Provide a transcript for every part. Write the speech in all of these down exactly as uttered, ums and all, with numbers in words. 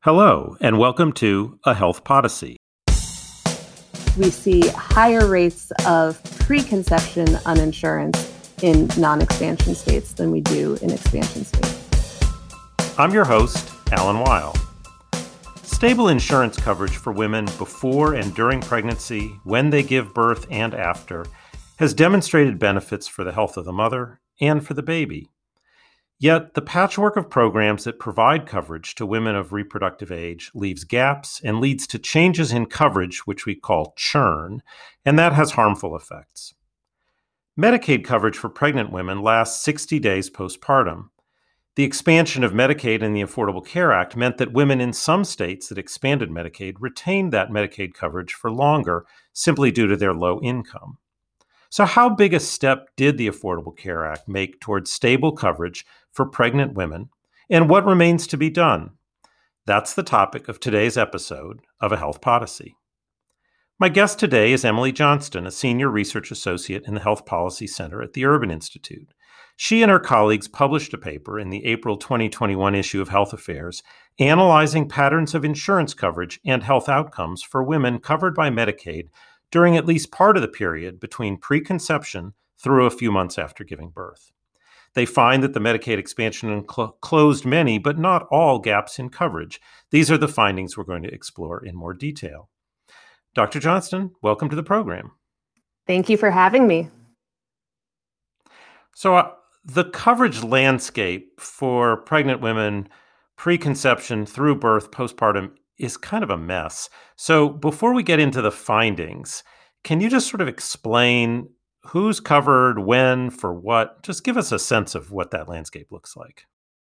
Hello, and welcome to A Health Podyssey. We see higher rates of preconception uninsurance in non-expansion states than we do in expansion states. I'm your host, Alan Weil. Stable insurance coverage for women before and during pregnancy, when they give birth and after, has demonstrated benefits for the health of the mother and for the baby. Yet, the patchwork of programs that provide coverage to women of reproductive age leaves gaps and leads to changes in coverage, which we call churn, and that has harmful effects. Medicaid coverage for pregnant women lasts sixty days postpartum. The expansion of Medicaid in the Affordable Care Act meant that women in some states that expanded Medicaid retained that Medicaid coverage for longer, simply due to their low income. So how big a step did the Affordable Care Act make towards stable coverage for pregnant women, and what remains to be done? That's the topic of today's episode of A Health Podyssey. My guest today is Emily Johnston, a senior research associate in the Health Policy Center at the Urban Institute. She and her colleagues published a paper in the April twenty twenty-one issue of Health Affairs analyzing patterns of insurance coverage and health outcomes for women covered by Medicaid during at least part of the period between preconception through a few months after giving birth. They find that the Medicaid expansion cl- closed many, but not all, gaps in coverage. These are the findings we're going to explore in more detail. Doctor Johnston, welcome to the program. Thank you for having me. So uh, the coverage landscape for pregnant women, preconception through birth, postpartum, is kind of a mess. So before we get into the findings, can you just sort of explain who's covered, when, for what? Just give us a sense of what that landscape looks like.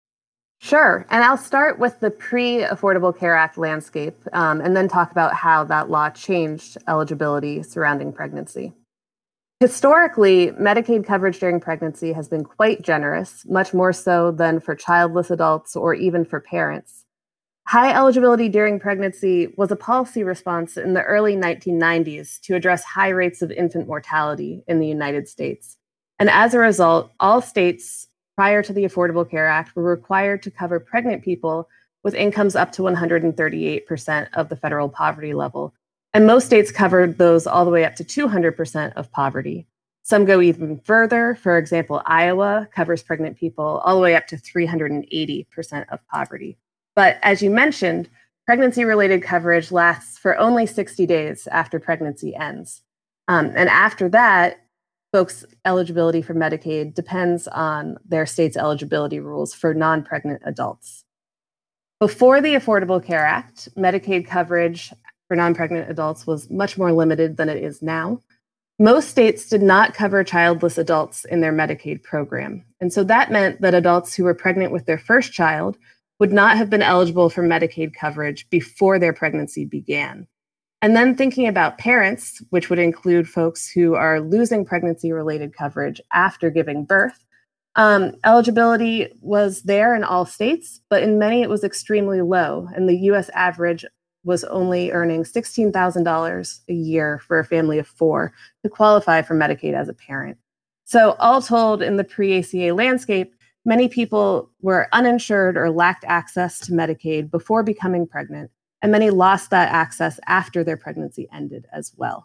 Sure. And I'll start with the pre-Affordable Care Act landscape um, and then talk about how that law changed eligibility surrounding pregnancy. Historically, Medicaid coverage during pregnancy has been quite generous, much more so than for childless adults or even for parents. High eligibility during pregnancy was a policy response in the early nineteen nineties to address high rates of infant mortality in the United States. And as a result, all states prior to the Affordable Care Act were required to cover pregnant people with incomes up to one hundred thirty-eight percent of the federal poverty level. And most states covered those all the way up to two hundred percent of poverty. Some go even further. For example, Iowa covers pregnant people all the way up to three hundred eighty percent of poverty. But as you mentioned, pregnancy-related coverage lasts for only sixty days after pregnancy ends. Um, and after that, folks' eligibility for Medicaid depends on their state's eligibility rules for non-pregnant adults. Before the Affordable Care Act, Medicaid coverage for non-pregnant adults was much more limited than it is now. Most states did not cover childless adults in their Medicaid program. And so that meant that adults who were pregnant with their first child would not have been eligible for Medicaid coverage before their pregnancy began. And then thinking about parents, which would include folks who are losing pregnancy-related coverage after giving birth, um, eligibility was there in all states, but in many it was extremely low, and the U S average was only earning sixteen thousand dollars a year for a family of four to qualify for Medicaid as a parent. So all told, in the pre-A C A landscape, many people were uninsured or lacked access to Medicaid before becoming pregnant, and many lost that access after their pregnancy ended as well.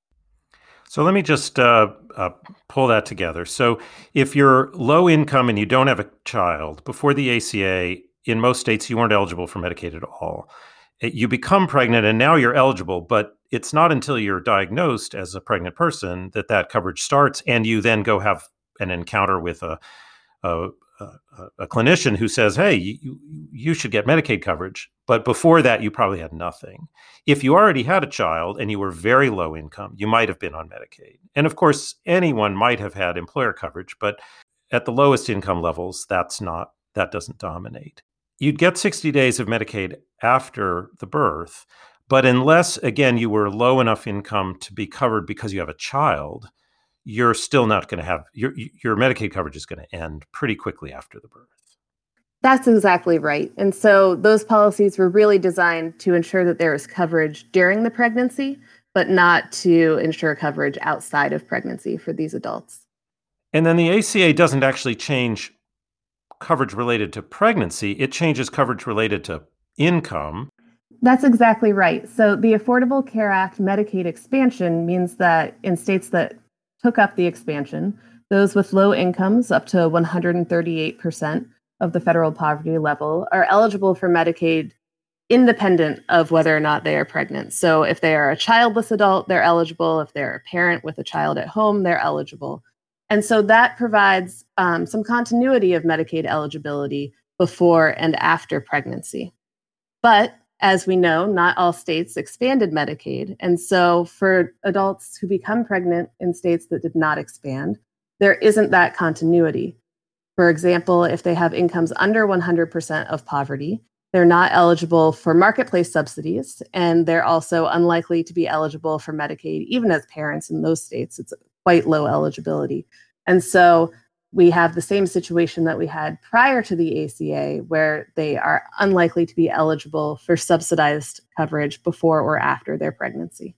So let me just uh, uh, pull that together. So if you're low income and you don't have a child, before the A C A, in most states, you weren't eligible for Medicaid at all. You become pregnant and now you're eligible, but it's not until you're diagnosed as a pregnant person that that coverage starts, and you then go have an encounter with a A, a, a clinician who says, hey, you, you should get Medicaid coverage. But before that, you probably had nothing. If you already had a child and you were very low income, you might have been on Medicaid. And of course, anyone might have had employer coverage, but at the lowest income levels, that's not, that doesn't dominate. You'd get sixty days of Medicaid after the birth, but unless, again, you were low enough income to be covered because you have a child, you're still not going to have, your your Medicaid coverage is going to end pretty quickly after the birth. That's exactly right. And so those policies were really designed to ensure that there is coverage during the pregnancy, but not to ensure coverage outside of pregnancy for these adults. And then the A C A doesn't actually change coverage related to pregnancy. It changes coverage related to income. That's exactly right. So the Affordable Care Act Medicaid expansion means that in states that took up the expansion, those with low incomes up to one hundred thirty-eight percent of the federal poverty level are eligible for Medicaid independent of whether or not they are pregnant. So if they are a childless adult, they're eligible. If they're a parent with a child at home, they're eligible. And so that provides um, some continuity of Medicaid eligibility before and after pregnancy. But as we know, not all states expanded Medicaid. And so for adults who become pregnant in states that did not expand, there isn't that continuity. For example, if they have incomes under one hundred percent of poverty, they're not eligible for marketplace subsidies, and they're also unlikely to be eligible for Medicaid, even as parents in those states. It's quite low eligibility. And so we have the same situation that we had prior to the A C A, where they are unlikely to be eligible for subsidized coverage before or after their pregnancy.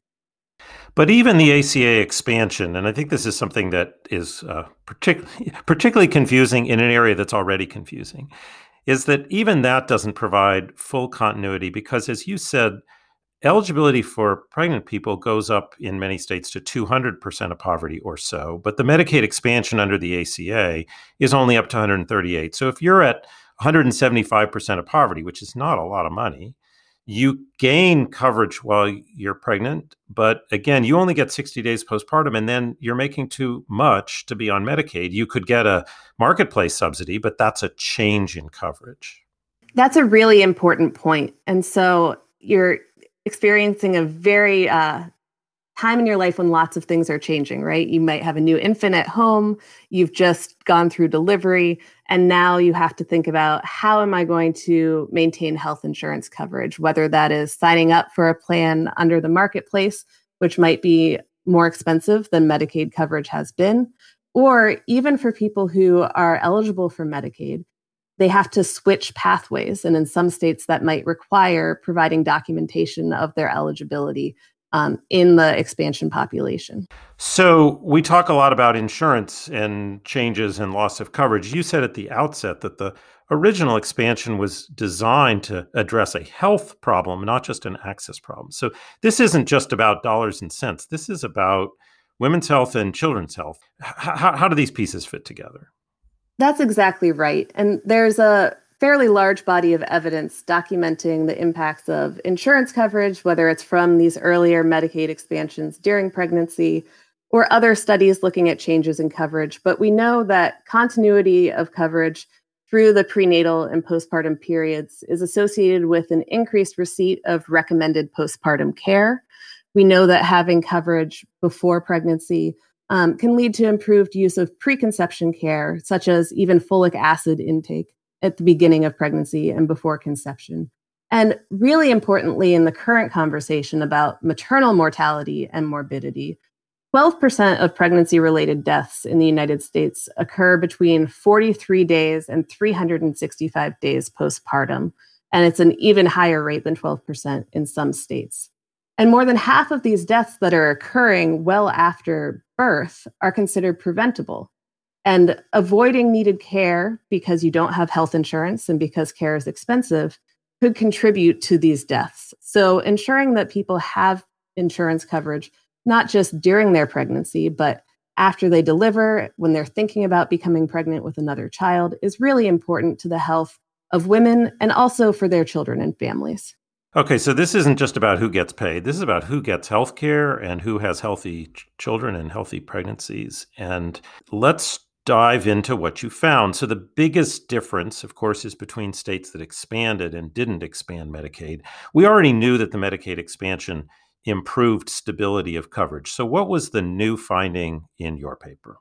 But even the A C A expansion, and I think this is something that is uh, particularly particularly confusing in an area that's already confusing, is that even that doesn't provide full continuity because, as you said, eligibility for pregnant people goes up in many states to two hundred percent of poverty or so, but the Medicaid expansion under the A C A is only up to one hundred thirty-eight. So if you're at one hundred seventy-five percent of poverty, which is not a lot of money, you gain coverage while you're pregnant, but again, you only get sixty days postpartum, and then you're making too much to be on Medicaid. You could get a marketplace subsidy, but that's a change in coverage. That's a really important point. And so you're experiencing a very uh, time in your life when lots of things are changing, right? You might have a new infant at home, you've just gone through delivery, and now you have to think about, how am I going to maintain health insurance coverage, whether that is signing up for a plan under the marketplace, which might be more expensive than Medicaid coverage has been, or even for people who are eligible for Medicaid, they have to switch pathways. And in some states, that might require providing documentation of their eligibility um, in the expansion population. So we talk a lot about insurance and changes and loss of coverage. You said at the outset that the original expansion was designed to address a health problem, not just an access problem. So this isn't just about dollars and cents. This is about women's health and children's health. H- how, how do these pieces fit together? That's exactly right. And there's a fairly large body of evidence documenting the impacts of insurance coverage, whether it's from these earlier Medicaid expansions during pregnancy or other studies looking at changes in coverage. But we know that continuity of coverage through the prenatal and postpartum periods is associated with an increased receipt of recommended postpartum care. We know that having coverage before pregnancy Um, can lead to improved use of preconception care, such as even folic acid intake at the beginning of pregnancy and before conception. And really importantly, in the current conversation about maternal mortality and morbidity, twelve percent of pregnancy-related deaths in the United States occur between forty-three days and three hundred sixty-five days postpartum. And it's an even higher rate than twelve percent in some states. And more than half of these deaths that are occurring well after birth are considered preventable. And avoiding needed care because you don't have health insurance and because care is expensive could contribute to these deaths. So ensuring that people have insurance coverage, not just during their pregnancy, but after they deliver, when they're thinking about becoming pregnant with another child, is really important to the health of women and also for their children and families. Okay, so this isn't just about who gets paid. This is about who gets health care and who has healthy ch- children and healthy pregnancies. And let's dive into what you found. So the biggest difference, of course, is between states that expanded and didn't expand Medicaid. We already knew that the Medicaid expansion improved stability of coverage. So what was the new finding in your paper?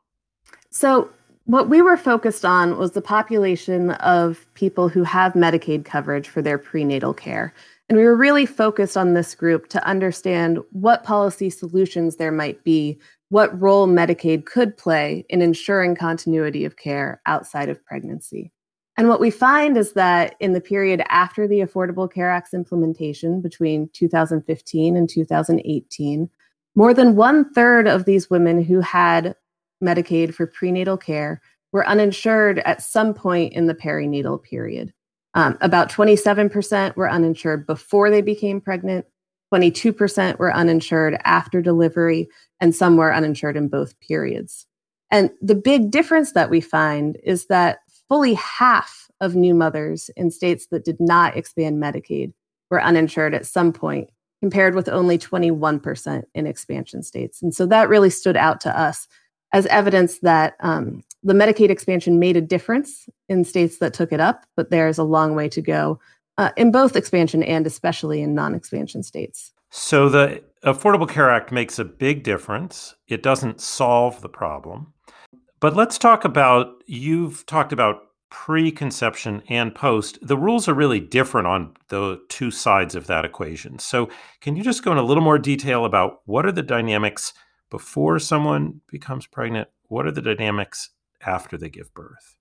So what we were focused on was the population of people who have Medicaid coverage for their prenatal care. And we were really focused on this group to understand what policy solutions there might be, what role Medicaid could play in ensuring continuity of care outside of pregnancy. And what we find is that in the period after the Affordable Care Act's implementation between two thousand fifteen and two thousand eighteen, more than one third of these women who had Medicaid for prenatal care were uninsured at some point in the perinatal period. Um, about twenty-seven percent were uninsured before they became pregnant, twenty-two percent were uninsured after delivery, and some were uninsured in both periods. And the big difference that we find is that fully half of new mothers in states that did not expand Medicaid were uninsured at some point, compared with only twenty-one percent in expansion states. And so that really stood out to us as evidence that um, the Medicaid expansion made a difference in states that took it up, but there's a long way to go uh, in both expansion and especially in non-expansion states. So the Affordable Care Act makes a big difference. It doesn't solve the problem. But let's talk about, you've talked about preconception and post. The rules are really different on the two sides of that equation. So can you just go in a little more detail about what are the dynamics before someone becomes pregnant? What are the dynamics after they give birth?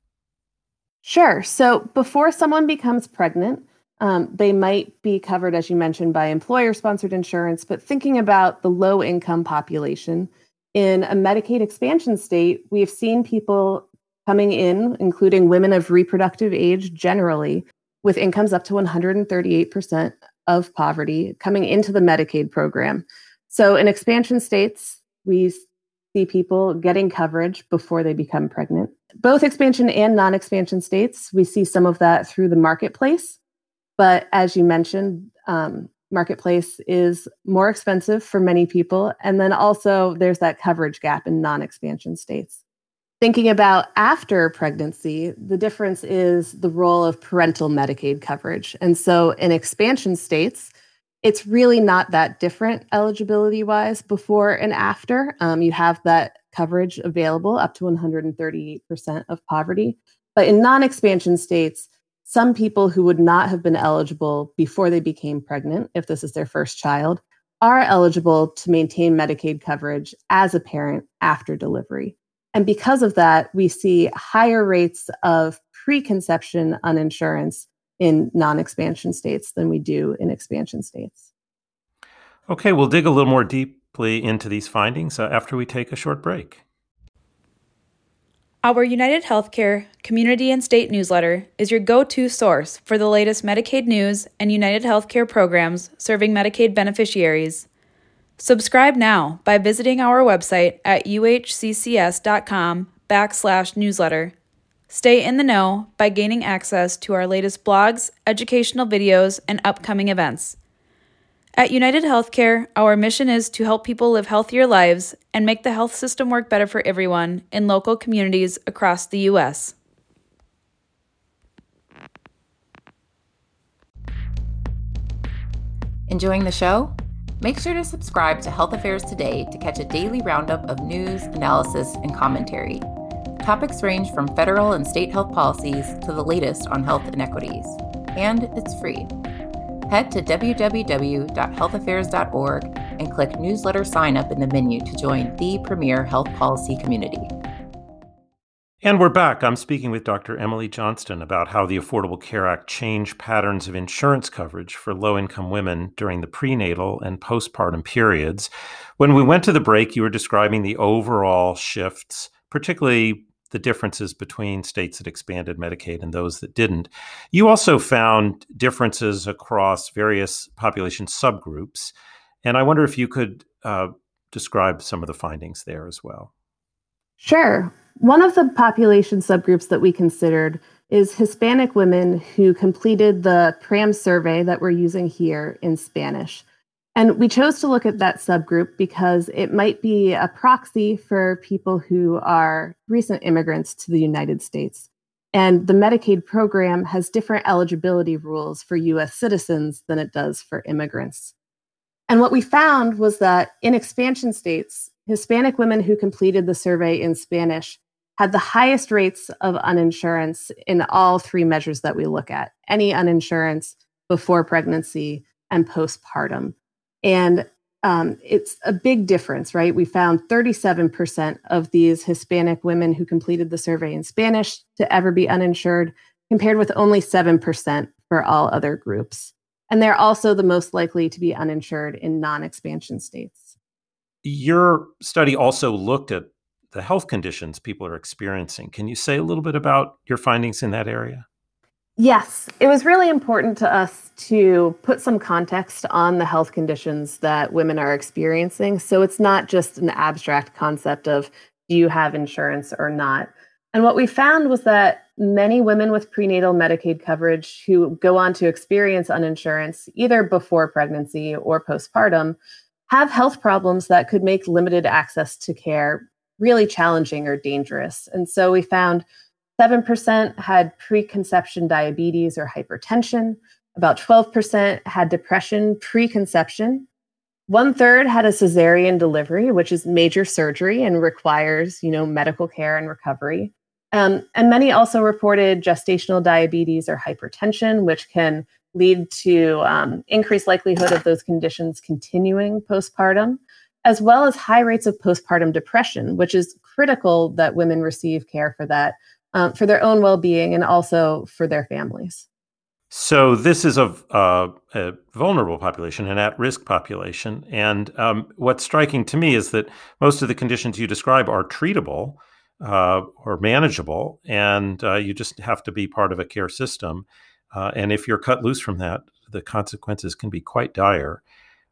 Sure. So before someone becomes pregnant, um, they might be covered, as you mentioned, by employer-sponsored insurance. But thinking about the low-income population, in a Medicaid expansion state, we've seen people coming in, including women of reproductive age generally, with incomes up to one hundred thirty-eight percent of poverty coming into the Medicaid program. So in expansion states, we see people getting coverage before they become pregnant. Both expansion and non-expansion states, we see some of that through the marketplace. But as you mentioned, um, marketplace is more expensive for many people. And then also there's that coverage gap in non-expansion states. Thinking about after pregnancy, the difference is the role of parental Medicaid coverage. And so in expansion states, it's really not that different eligibility-wise before and after. Um, you have that coverage available up to one hundred thirty-eight percent of poverty. But in non-expansion states, some people who would not have been eligible before they became pregnant, if this is their first child, are eligible to maintain Medicaid coverage as a parent after delivery. And because of that, we see higher rates of preconception uninsurance in non-expansion states than we do in expansion states. Okay, we'll dig a little more deeply into these findings uh, after we take a short break. Our United Healthcare community and state newsletter is your go-to source for the latest Medicaid news and United Healthcare programs serving Medicaid beneficiaries. Subscribe now by visiting our website at uhccs.com backslash newsletter. Stay in the know by gaining access to our latest blogs, educational videos, and upcoming events. At United Healthcare, our mission is to help people live healthier lives and make the health system work better for everyone in local communities across the U S. Enjoying the show? Make sure to subscribe to Health Affairs Today to catch a daily roundup of news, analysis, and commentary. Topics range from federal and state health policies to the latest on health inequities. And it's free. Head to w w w dot health affairs dot org and click Newsletter Sign Up in the menu to join the premier health policy community. And we're back. I'm speaking with Doctor Emily Johnston about how the Affordable Care Act changed patterns of insurance coverage for low-income women during the prenatal and postpartum periods. When we went to the break, you were describing the overall shifts, particularly the differences between states that expanded Medicaid and those that didn't. You also found differences across various population subgroups. And I wonder if you could uh, describe some of the findings there as well. Sure. One of the population subgroups that we considered is Hispanic women who completed the PRAM survey that we're using here in Spanish. And we chose to look at that subgroup because it might be a proxy for people who are recent immigrants to the United States. And the Medicaid program has different eligibility rules for U S citizens than it does for immigrants. And what we found was that in expansion states, Hispanic women who completed the survey in Spanish had the highest rates of uninsurance in all three measures that we look at: any uninsurance before pregnancy and postpartum. And um, it's a big difference, right? We found thirty-seven percent of these Hispanic women who completed the survey in Spanish to ever be uninsured, compared with only seven percent for all other groups. And they're also the most likely to be uninsured in non-expansion states. Your study also looked at the health conditions people are experiencing. Can you say a little bit about your findings in that area? Yes, it was really important to us to put some context on the health conditions that women are experiencing. So it's not just an abstract concept of do you have insurance or not. And what we found was that many women with prenatal Medicaid coverage who go on to experience uninsurance, either before pregnancy or postpartum, have health problems that could make limited access to care really challenging or dangerous. And so we found seven percent had preconception diabetes or hypertension. About twelve percent had depression preconception. One third had a cesarean delivery, which is major surgery and requires, you know, medical care and recovery. Um, and many also reported gestational diabetes or hypertension, which can lead to um, increased likelihood of those conditions continuing postpartum, as well as high rates of postpartum depression, which is critical that women receive care for that, um, for their own well-being and also for their families. So this is a, uh, a vulnerable population, an at-risk population. And um, what's striking to me is that most of the conditions you describe are treatable uh, or manageable, and uh, you just have to be part of a care system. Uh, and if you're cut loose from that, the consequences can be quite dire.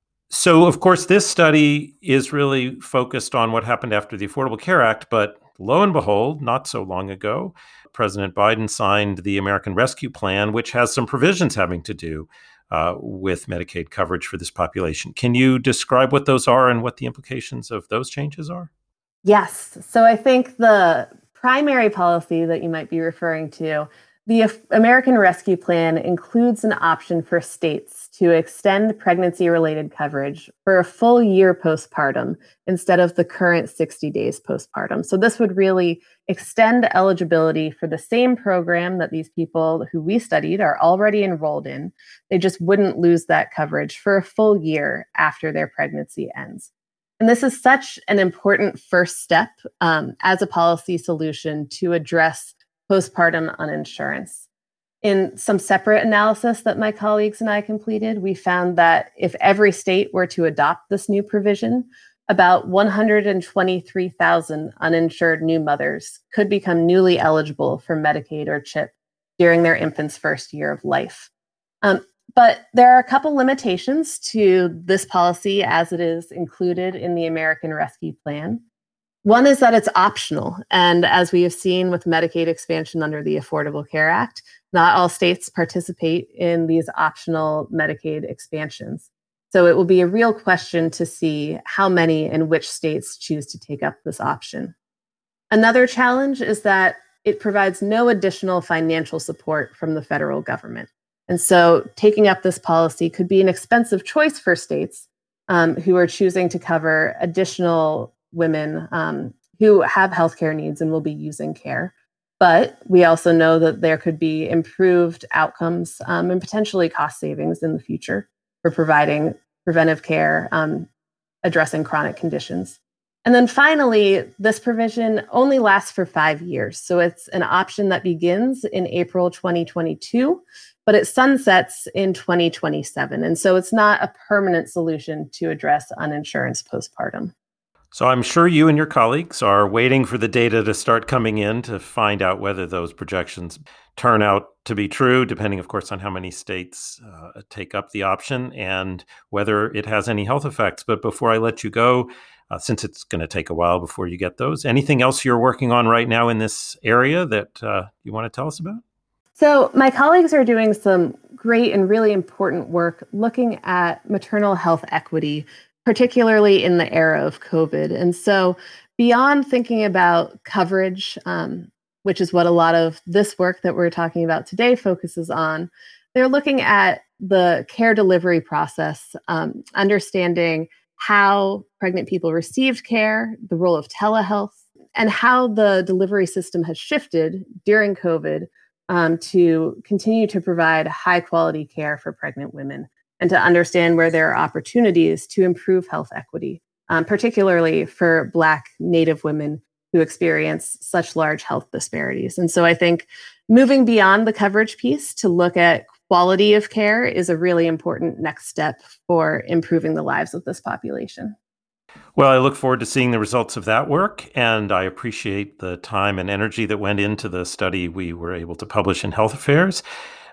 So, of course, this study is really focused on what happened after the Affordable Care Act, but lo and behold, not so long ago, President Biden signed the American Rescue Plan, which has some provisions having to do uh, with Medicaid coverage for this population. Can you describe what those are and what the implications of those changes are? Yes. So I think the primary policy that you might be referring to, the American Rescue Plan, includes an option for states to extend pregnancy-related coverage for a full year postpartum instead of the current sixty days postpartum. So this would really extend eligibility for the same program that these people who we studied are already enrolled in. They just wouldn't lose that coverage for a full year after their pregnancy ends. And this is such an important first step um, as a policy solution to address postpartum uninsurance. In some separate analysis that my colleagues and I completed, we found that if every state were to adopt this new provision, about one hundred twenty-three thousand uninsured new mothers could become newly eligible for Medicaid or CHIP during their infant's first year of life. Um, but there are a couple limitations to this policy as it is included in the American Rescue Plan. One is that it's optional. And as we have seen with Medicaid expansion under the Affordable Care Act, not all states participate in these optional Medicaid expansions. So it will be a real question to see how many and which states choose to take up this option. Another challenge is that it provides no additional financial support from the federal government. And so taking up this policy could be an expensive choice for states um, who are choosing to cover additional women um, who have healthcare needs and will be using care. But we also know that there could be improved outcomes um, and potentially cost savings in the future for providing preventive care, um, addressing chronic conditions. And then finally, this provision only lasts for five years. So it's an option that begins in April twenty twenty-two, but it sunsets in twenty twenty-seven. And so it's not a permanent solution to address uninsurance postpartum. So I'm sure you and your colleagues are waiting for the data to start coming in to find out whether those projections turn out to be true, depending, of course, on how many states uh, take up the option and whether it has any health effects. But before I let you go, uh, since it's going to take a while before you get those, anything else you're working on right now in this area that uh, you want to tell us about? So my colleagues are doing some great and really important work looking at maternal health equity, particularly in the era of COVID. And so beyond thinking about coverage, um, which is what a lot of this work that we're talking about today focuses on, they're looking at the care delivery process, um, understanding how pregnant people received care, the role of telehealth, and how the delivery system has shifted during COVID um, to continue to provide high quality care for pregnant women, and to understand where there are opportunities to improve health equity, um, particularly for Black Native women who experience such large health disparities. And so I think moving beyond the coverage piece to look at quality of care is a really important next step for improving the lives of this population. Well, I look forward to seeing the results of that work, and I appreciate the time and energy that went into the study we were able to publish in Health Affairs.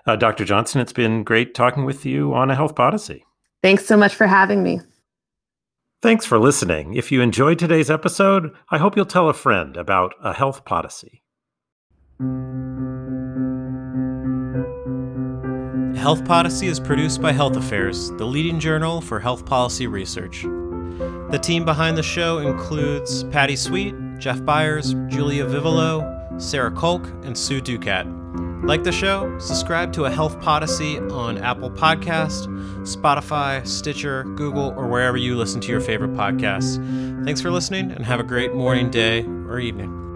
Uh, Doctor Johnson, it's been great talking with you on A Health Podyssey. Thanks so much for having me. Thanks for listening. If you enjoyed today's episode, I hope you'll tell a friend about A Health Podyssey. Health Podyssey is produced by Health Affairs, the leading journal for health policy research. The team behind the show includes Patty Sweet, Jeff Byers, Julia Vivolo, Sarah Kolk, and Sue Ducat. Like the show? Subscribe to A Health Podyssey on Apple Podcasts, Spotify, Stitcher, Google, or wherever you listen to your favorite podcasts. Thanks for listening, and have a great morning, day, or evening.